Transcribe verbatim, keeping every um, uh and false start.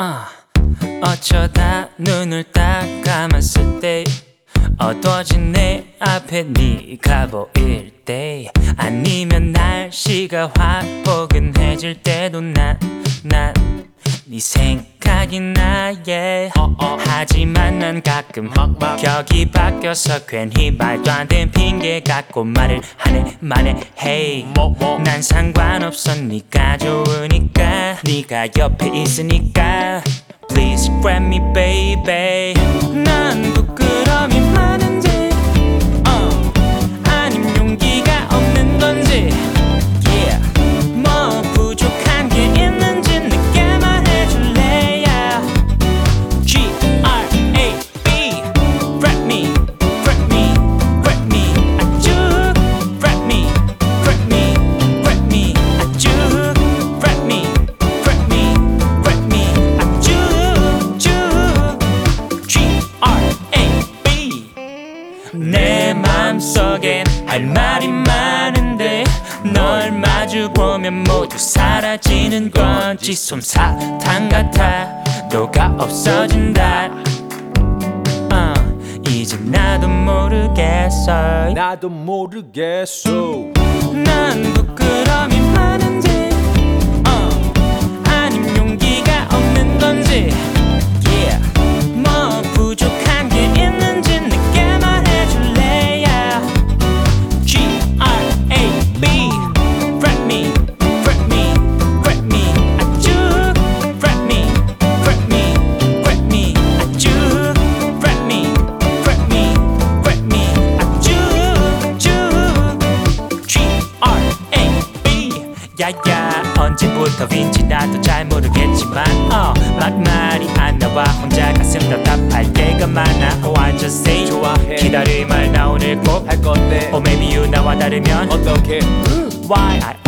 아, 어쩌다 눈을 딱 감았을 때 어두워진 내 앞에 네가 보일 때, 아니면 날씨가 확 포근해질 때도 난, 난 네 생각이 나 yeah. 어, 어. 하지만 난 가끔 막, 막. 격이 바뀌어서 괜히 말도 안 되는 핑계 갖고 말을 하네 말해 hey. 뭐, 뭐. 난 상관없어 네가 좋으니까, 네가 옆에 있으니까 Please grab me baby. 난 부끄러움이 많은지 어. 아님 용기가 없는 건지 yeah. 뭐 부족한 게 있는지 내게 말해줄래 yeah. G R A B grab me, grab me, grab me 아주 grab me, grab me, grab me 아주 grab me, grab me, grab me 아주 내 맘속엔 할 말이 많은데 널 마주보면 모두 사라지는 건지 솜사탕 같아 녹아 없어진다 uh, 이제 나도 모르겠어 나도 모르겠어 난 부끄러움이 많은지 uh, 아님 용기가 없는 건지 yeah. 뭐 부족한 게 있는지 내게 말해줄래 yeah. G R A B grab me, grab me, grab me 아주 grab me, grab me, grab me 아주 grab me, grab me, grab me 아주 쭉 G R A B 야야 언제부터인지 나도 잘 모르겠지만 어, 막말이 안 나와 혼자 가슴 답답할 때가 많아 Oh I just say 좋아해 기다릴 말 나 오늘 꼭 할 건데 Oh maybe you 나와 다르면 어떻게 Why I